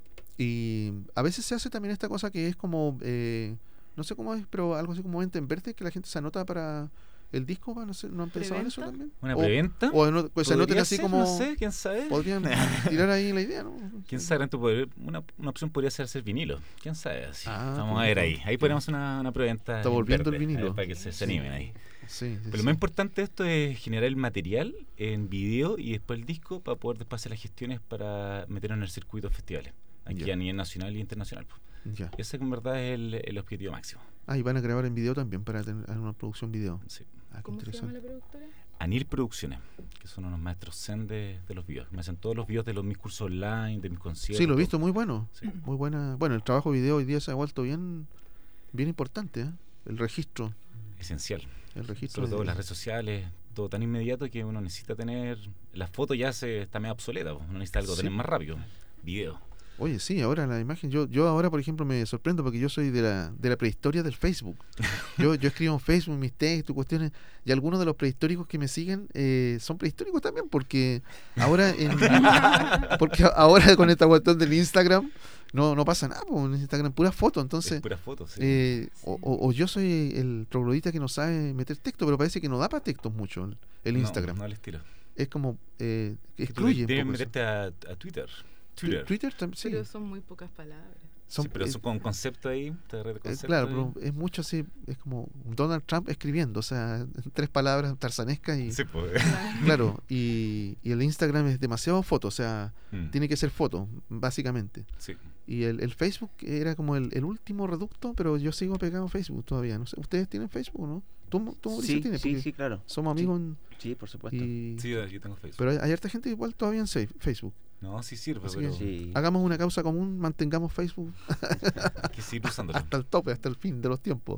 y a veces se hace también esta cosa que es como, eh, no sé cómo es, pero algo así como venta en verde, que la gente se anota para el disco, ¿va? No sé, ¿no han pensado en eso ¿Preventa? también? ¿Una O- preventa? O, no- pues se anoten Podría así ser, como, No sé, quién sabe. podrían tirar ahí la idea, ¿no? ¿Quién sabe? Tanto poder- Una, una opción podría ser hacer vinilo. ¿Quién sabe? Así. Ah, Vamos qué a ver bonito. ahí. Ahí ponemos una, una preventa. Está en volviendo el verde, vinilo. a ver, para que se, se animen ahí. Sí, sí, Pero sí. lo más importante de esto es generar el material en video y después el disco para poder después hacer las gestiones para meterlo en el circuito de festivales. Aquí Ya. a nivel nacional e internacional. pues. Ya. Ese en verdad es el, el objetivo máximo. Ah, y van a grabar en video también para tener una producción video. Sí. Ah, qué ¿Cómo se llama interesante. la productora? Anil Producciones, que son unos maestros zen de, de los videos. Me hacen todos los videos de los mis cursos online, de mis conciertos. Sí, lo he todo. visto, muy bueno. Sí. Muy buena. Bueno, el trabajo video hoy día se ha vuelto bien, bien importante, ¿eh? El registro, Esencial. el registro. Sobre todo de- en las redes sociales, todo tan inmediato que uno necesita tener. La foto ya se está medio obsoleta, pues. Uno necesita algo Sí. tener más rápido. Video. Oye, sí, ahora la imagen. Yo, yo ahora, por ejemplo, me sorprendo porque yo soy de la, de la prehistoria del Facebook. Yo, yo escribo en Facebook mis textos, cuestiones, y algunos de los prehistóricos que me siguen eh, son prehistóricos también, porque ahora, en- porque ahora con esta cuestión del Instagram no, no pasa nada, pues, en Instagram puras fotos, entonces. es puras fotos. Sí. Eh, o, o- o yo soy el troglodita que no sabe meter texto, pero parece que no da para textos mucho el, el No, Instagram. No, al estilo. Es como eh, Que tú excluye un debes poco eso. meterte a, a Twitter. Tu- Twitter. Twitter también, sí. Pero son muy pocas palabras. Son- Sí, pero eh, es con concepto ahí. Te red de eh, concepto claro, ahí. pero es mucho así, es como Donald Trump escribiendo, o sea, en tres palabras tarzanescas y Sí, pues. claro, y, y el Instagram es demasiado foto, o sea, Mm, tiene que ser foto, básicamente. sí. Y el, el Facebook era como el, el último reducto, pero yo sigo pegado a Facebook todavía, no sé, ¿ustedes tienen Facebook o no? ¿Tú, tú Mauricio, Sí, tienes? sí, Porque sí, claro. somos amigos en- Sí, por supuesto. y... Sí, yo yo tengo Facebook. Pero hay, hay harta gente igual todavía en se- Facebook. No, sí sirve, Así pero que- Sí. Hagamos una causa común, mantengamos Facebook hay que seguir usándolo. hasta el tope, hasta el fin de los tiempos.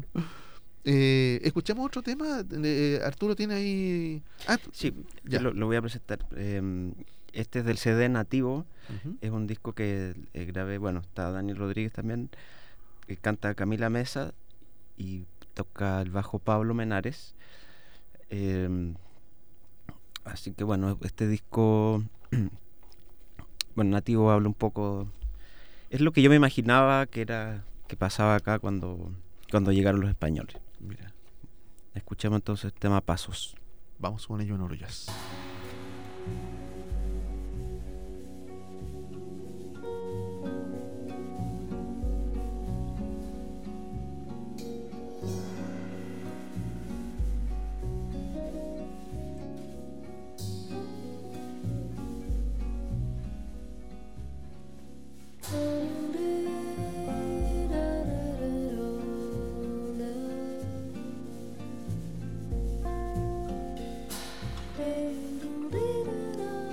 Eh, escuchamos otro tema. eh, Arturo tiene ahí. Ah, t- Sí, ya. yo lo, lo voy a presentar. Eh, este es del C D Nativo. Ujú. Es un disco que eh, grabé. Bueno, está Daniel Rodríguez también. Que canta Camila Mesa y toca el bajo Pablo Menares. Eh, así que bueno, este disco. Bueno, Nativo habla un poco. Es lo que yo me imaginaba que era que pasaba acá cuando, cuando llegaron los españoles. Mira, Escuchemos entonces el tema Pasos. vamos con ello en Oro Jazz. Thank you.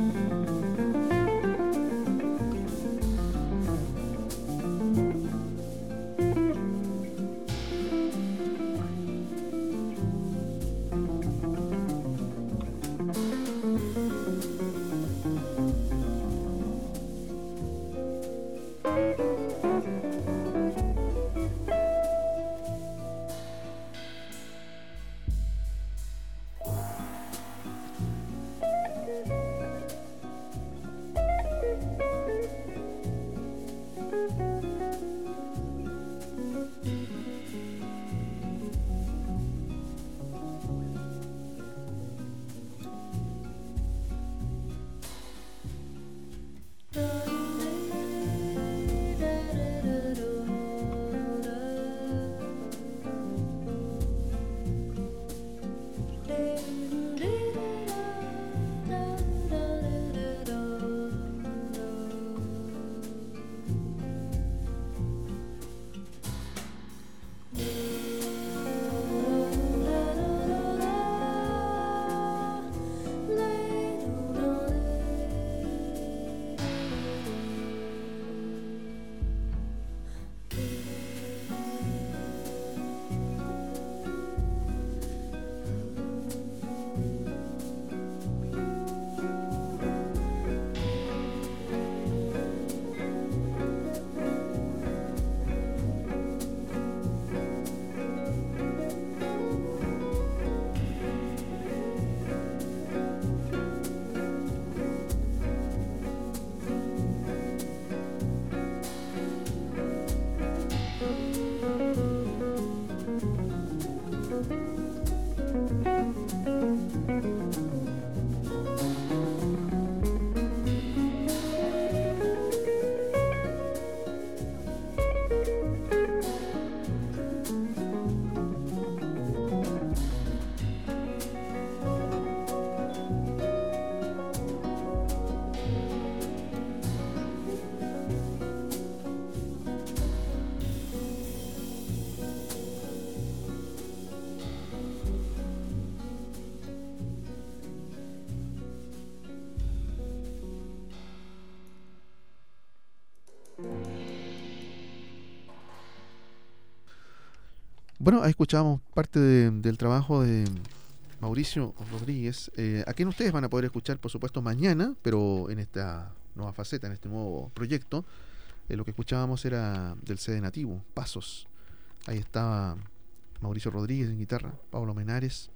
Bueno, ahí escuchamos parte de, del trabajo de Mauricio Rodríguez, eh, a quien ustedes van a poder escuchar, por supuesto, mañana, pero en esta nueva faceta, en este nuevo proyecto. Eh, lo que escuchábamos era del C D Nativo, Pasos. Ahí estaba Mauricio Rodríguez en guitarra, Pablo Menares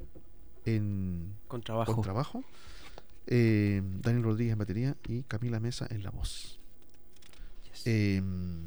en contrabajo, contrabajo eh, Daniel Rodríguez en batería y Camila Mesa en la voz. Yes. Eh,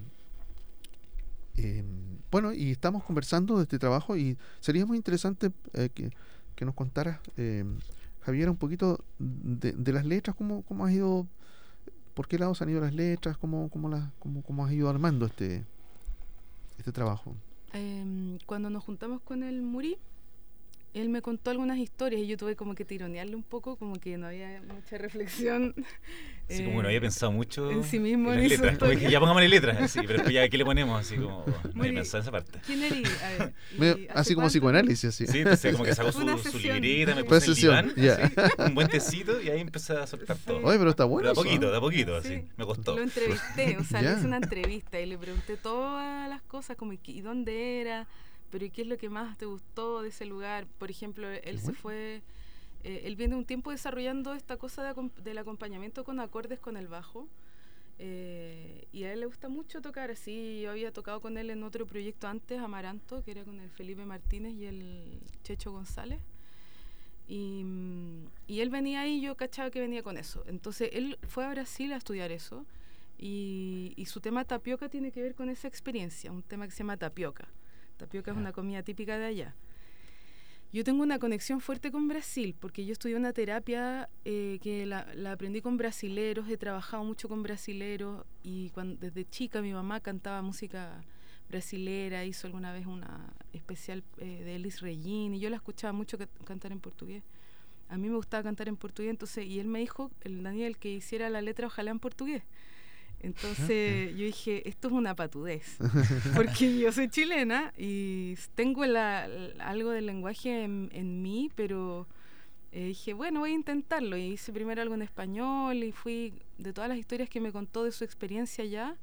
eh, bueno, y estamos conversando de este trabajo y sería muy interesante eh, que, que nos contaras, eh, Javier, un poquito de, de las letras, cómo, cómo has ido, por qué lados han ido las letras, cómo, cómo, las, cómo, cómo has ido armando este, este trabajo. Eh, cuando nos juntamos con el Muri, él me contó algunas historias y yo tuve como que tironearle un poco, como que no había mucha reflexión. Así eh, como no había pensado mucho en sí mismo en en las letras. Como dije, ya pongámosle letras, así, pero después ya, ¿qué le ponemos? Así como, no había pensado en esa parte. ¿Quién eres? A ver, Me, así como psicoanálisis, así. Sí, entonces como que sacó su, su libreta, me puse el diván, yeah. así, un buen tecito y ahí empecé a soltar todo. Oye, pero está bueno. De a poquito, eso, de a poquito, sí. así, me costó. Lo entrevisté, o sea, yeah. le hice una entrevista y le pregunté todas las cosas, como ¿y dónde era? Pero ¿y qué es lo que más te gustó de ese lugar? Por ejemplo, él bueno. se fue, eh, él viene un tiempo desarrollando esta cosa de, del acompañamiento con acordes con el bajo, eh, y a él le gusta mucho tocar así. Yo había tocado con él en otro proyecto antes, Amaranto, que era con el Felipe Martínez y el Checho González, y, y él venía ahí y yo cachaba que venía con eso. Entonces él fue a Brasil a estudiar eso, y, y su tema tapioca tiene que ver con esa experiencia, un tema que se llama tapioca. Tapioca es una comida típica de allá. Yo tengo una conexión fuerte con Brasil, porque yo estudié una terapia eh, que la, la aprendí con brasileros, he trabajado mucho con brasileros, y cuando, desde chica mi mamá cantaba música brasilera, hizo alguna vez una especial eh, de Elis Regina, y yo la escuchaba mucho que, cantar en portugués. A mí me gustaba cantar en portugués, entonces, y él me dijo, el Daniel, que hiciera la letra ojalá en portugués. Entonces yo dije, esto es una patudez, porque yo soy chilena y tengo la, la, algo del lenguaje en, en mí, pero eh, dije, bueno, voy a intentarlo. Y hice primero algo en español y fui, de todas las historias que me contó de su experiencia allá,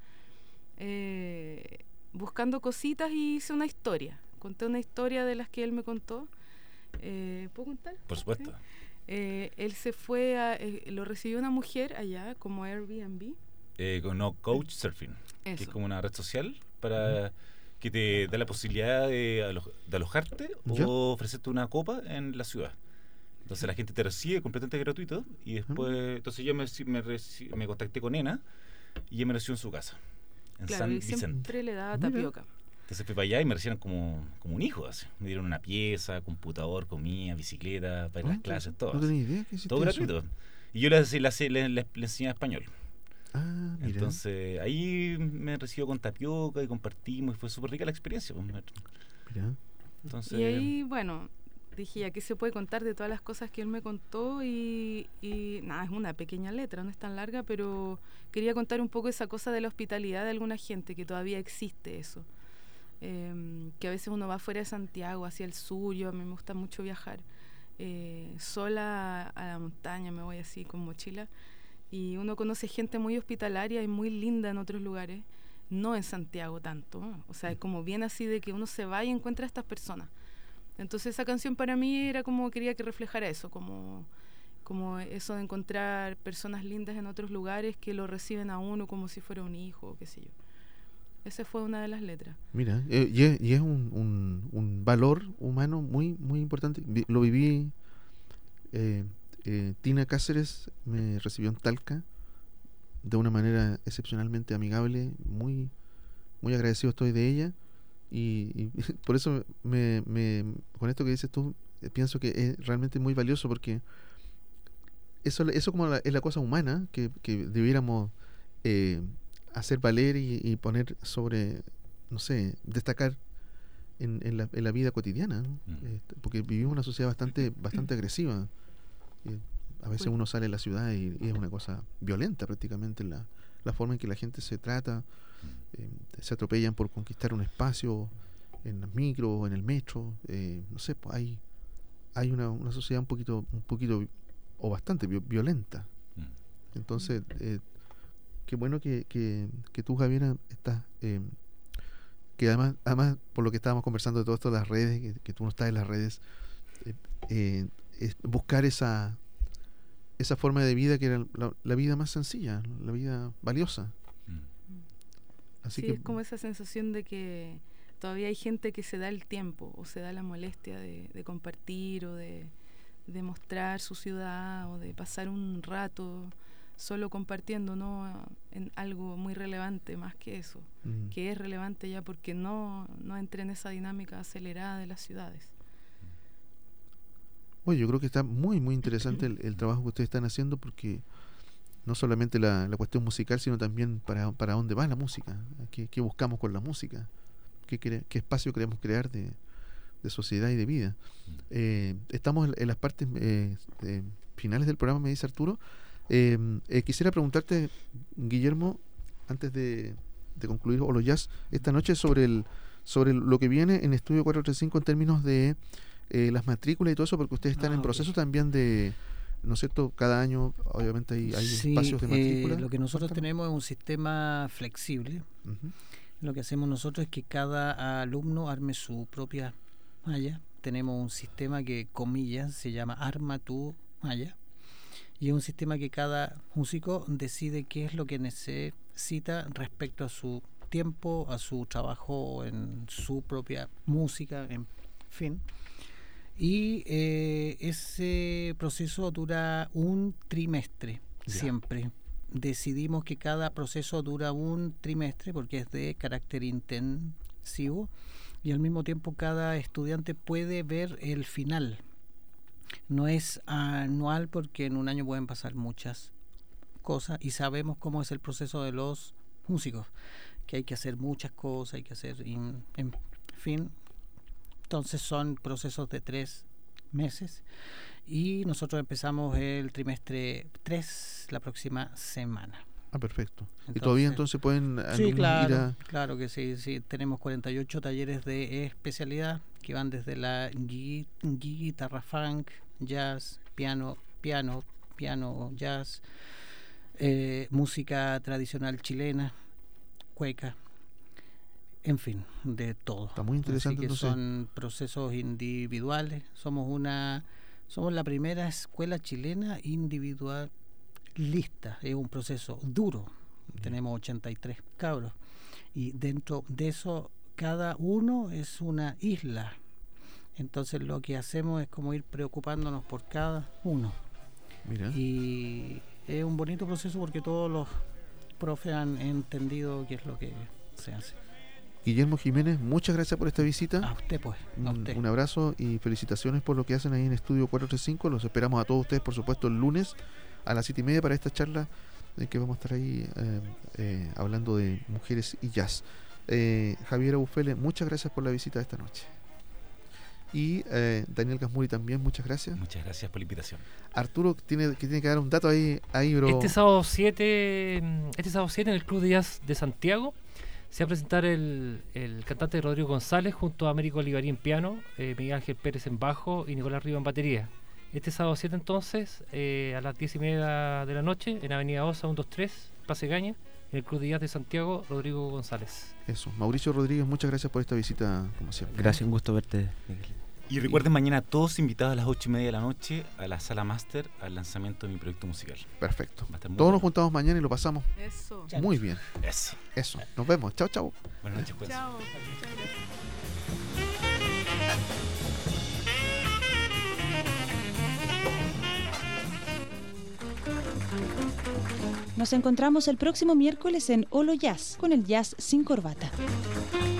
eh, buscando cositas y hice una historia. Conté una historia de las que él me contó. Eh, ¿Puedo contar? Por supuesto. ¿Sí? Eh, él se fue, a, eh, lo recibió una mujer allá, como Airbnb. Eh, con no Coach Surfing, Eso. que es como una red social para que te da la posibilidad de, alo- de alojarte ¿Ya? o ofrecerte una copa en la ciudad. Entonces la gente te recibe completamente gratuito y después, entonces yo me, me, reci- me contacté con Ena y ella me recibió en su casa, en Claro, San y Vicente. siempre le daba Mira. tapioca. Entonces fui para allá y me recibieron como, como un hijo, así. Me dieron una pieza, computador, comida, bicicleta, para ir a las Ah, clases, todo. No así. tenía idea que existía Todo eso. gratuito. Y yo le, le, le, le, le enseñaba español. Ah, mira. Entonces ahí me recibió con tapioca y compartimos y fue súper rica la experiencia. Pues. Mira. Entonces, Y ahí, bueno, dije, ya, ¿qué se puede contar de todas las cosas que él me contó? Y, y nada, es una pequeña letra, no es tan larga, pero quería contar un poco esa cosa de la hospitalidad de alguna gente, que todavía existe eso. Eh, que a veces uno va fuera de Santiago, hacia el sur, yo a mí me gusta mucho viajar, eh, sola a, a la montaña, me voy así con mochila, y uno conoce gente muy hospitalaria y muy linda en otros lugares, no en Santiago tanto, ¿no? O sea, es como bien así de que uno se va y encuentra a estas personas. Entonces esa canción para mí era como, quería que reflejara eso, como, como eso de encontrar personas lindas en otros lugares que lo reciben a uno como si fuera un hijo, o qué sé yo. Esa fue una de las letras. Mira, eh, y es, y es un, un, un valor humano muy muy importante. Vi- lo viví. Eh, eh, Tina Cáceres me recibió en Talca de una manera excepcionalmente amigable, muy muy agradecido estoy de ella y, y por eso me, me con esto que dices tú eh, pienso que es realmente muy valioso porque eso eso como la, es la cosa humana que, que debiéramos eh, hacer valer y, y poner sobre, no sé, destacar en, en, la, en la vida cotidiana, ¿no? Mm. Eh, porque vivimos una sociedad bastante bastante agresiva. Eh, a veces Pues- uno sale a la ciudad y, y es una cosa violenta prácticamente la, la forma en que la gente se trata, eh, se atropellan por conquistar un espacio en las micros o en el metro, eh, no sé, pues hay hay una, una sociedad un poquito un poquito o bastante vi- violenta. mm. Entonces, eh, qué bueno que, que, que tú, Javiera, estás, eh, que además, además, por lo que estábamos conversando de todo esto de las redes, que, que tú no estás en las redes, eh, eh, es buscar esa esa forma de vida que era la, la vida más sencilla, la vida valiosa. Mm. Así Sí, que, es como esa sensación de que todavía hay gente que se da el tiempo o se da la molestia de, de compartir o de, de mostrar su ciudad o de pasar un rato solo compartiendo, no en algo muy relevante más que eso, mm, que es relevante ya porque no, no entra en esa dinámica acelerada de las ciudades. oye, yo creo que está muy, muy interesante el, el trabajo que ustedes están haciendo porque no solamente la, la cuestión musical, sino también para, para dónde va la música, qué, qué buscamos con la música, qué, quere- qué espacio queremos crear de, de sociedad y de vida. Eh, estamos en, en las partes eh, eh, finales del programa, me dice Arturo. Eh, eh, quisiera preguntarte, Guillermo, antes de, de concluir Holo Jazz esta noche, sobre el sobre lo que viene en Estudio cuatrocientos treinta y cinco en términos de eh, las matrículas y todo eso, porque ustedes están Ah, en ok. proceso también de, ¿no es cierto? Cada año, obviamente, hay, hay Sí, espacios de matrícula. eh, lo que nosotros Cuéntame. tenemos es un sistema flexible. Ujú. Lo que hacemos nosotros es que cada alumno arme su propia malla. Tenemos un sistema que, comillas, se llama Arma tu malla. Y es un sistema que cada músico decide qué es lo que necesita respecto a su tiempo, a su trabajo en su propia música, en fin. Y eh, ese proceso dura un trimestre, Ya. siempre. Decidimos que cada proceso dura un trimestre porque es de carácter intensivo y al mismo tiempo cada estudiante puede ver el final. No es anual porque en un año pueden pasar muchas cosas y sabemos cómo es el proceso de los músicos, que hay que hacer muchas cosas, hay que hacer, in- en fin. Entonces son procesos de tres meses y nosotros empezamos el trimestre tres la próxima semana. Ah, perfecto. y Entonces- todavía entonces pueden Sí, alumnos ir claro, a... claro que sí, sí. Tenemos cuarenta y ocho talleres de especialidad que van desde la gui- guitarra funk, jazz, piano, piano, piano, jazz, eh, música tradicional chilena, cueca, en fin, de todo. Está muy interesante. Así que entonces, son procesos individuales. Somos una, somos la primera escuela chilena individualista. Es un proceso duro. Bien. Tenemos ochenta y tres cabros y dentro de eso cada uno es una isla. Entonces lo que hacemos es como ir preocupándonos por cada uno. mira, Y es un bonito proceso porque todos los profes han entendido qué es lo que se hace. Guillermo Jiménez, muchas gracias por esta visita. A usted pues, a Un, usted. un abrazo y felicitaciones por lo que hacen ahí en Estudio cuatrocientos treinta y cinco. Los esperamos a todos ustedes, por supuesto, el lunes a las siete y media para esta charla en que vamos a estar ahí eh, eh, hablando de mujeres y jazz. Eh, Javier Bufele, muchas gracias por la visita de esta noche. Y eh, Daniel Gasmuri también, muchas gracias. Muchas gracias por la invitación. Arturo, que tiene que, tiene que dar un dato ahí, ahí bro. Este sábado siete, este sábado siete en el Club de Jazz de Santiago se va a presentar el, el cantante Rodrigo González junto a Américo Olivarí en piano, eh, Miguel Ángel Pérez en bajo y Nicolás Riva en batería. Este sábado siete entonces, eh, a las diez y media de la noche, en Avenida Osa ciento veintitrés, Plaza Gaña, en el Club de Jazz de Santiago, Rodrigo González. Eso, Mauricio Rodríguez, muchas gracias por esta visita, como siempre. Gracias, un gusto verte, Miguel. Y recuerden mañana todos invitados a las ocho y media de la noche a la Sala Máster al lanzamiento de mi proyecto musical. Perfecto. Va a estar muy Todos nos bueno. juntamos mañana y lo pasamos Eso. muy bien. Eso. Eso, nos vemos. Chao, chao. Buenas noches, pues. Chao. Muchas gracias. Nos encontramos el próximo miércoles en Holo Jazz con el jazz sin corbata.